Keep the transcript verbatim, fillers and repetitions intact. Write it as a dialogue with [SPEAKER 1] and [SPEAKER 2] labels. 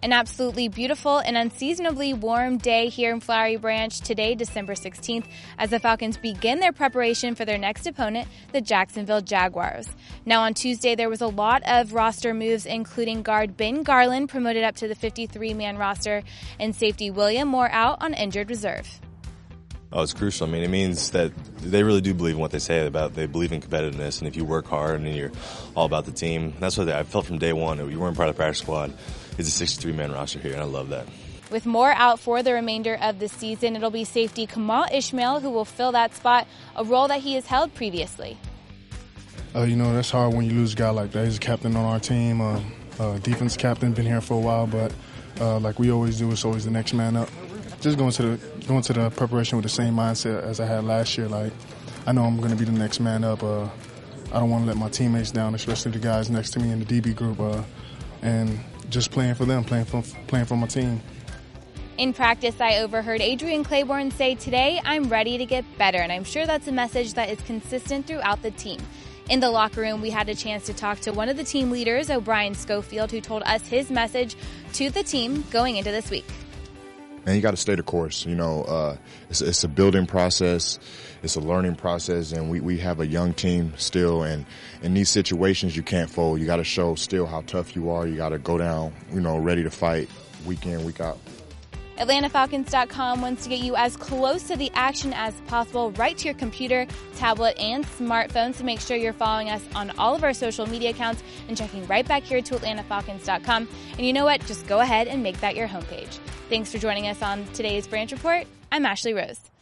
[SPEAKER 1] An absolutely beautiful and unseasonably warm day here in Flowery Branch today, December sixteenth, as the Falcons begin their preparation for their next opponent, the Jacksonville Jaguars. Now on Tuesday, there was a lot of roster moves, including guard Ben Garland promoted up to the fifty-three man roster and safety William Moore out on injured reserve.
[SPEAKER 2] Oh, it's crucial. I mean, it means that they really do believe in what they say about. They believe in competitiveness, and if you work hard and you're all about the team, that's what I felt from day one. You weren't part of the practice squad. It's a sixty-three man roster here, and I love that.
[SPEAKER 1] With Moore out for the remainder of the season, it'll be safety Kamal Ishmael who will fill that spot, a role that he has held previously.
[SPEAKER 3] Uh, you know, that's hard when you lose a guy like that. He's a captain on our team, uh, uh, defense captain, been here for a while, but uh, like we always do, it's always the next man up. Just going to the going to the preparation with the same mindset as I had last year. Like, I know I'm going to be the next man up. Uh, I don't want to let my teammates down, especially the guys next to me in the D B group, uh, and just playing for them, playing for playing for my team.
[SPEAKER 1] In practice, I overheard Adrian Claiborne say, "Today, I'm ready to get better," and I'm sure that's a message that is consistent throughout the team. In the locker room, we had a chance to talk to one of the team leaders, O'Brien Schofield, who told us his message to the team going into this week.
[SPEAKER 4] And you got to stay the course. You know, uh, it's, it's a building process. It's a learning process. And we, we have a young team still. And in these situations, you can't fold. You got to show still how tough you are. You got to go down, you know, ready to fight week in, week out.
[SPEAKER 1] Atlanta Falcons dot com wants to get you as close to the action as possible right to your computer, tablet, and smartphone. So make sure you're following us on all of our social media accounts and checking right back here to Atlanta Falcons dot com. And you know what? Just go ahead and make that your homepage. Thanks for joining us on today's Branch Report. I'm Ashley Rose.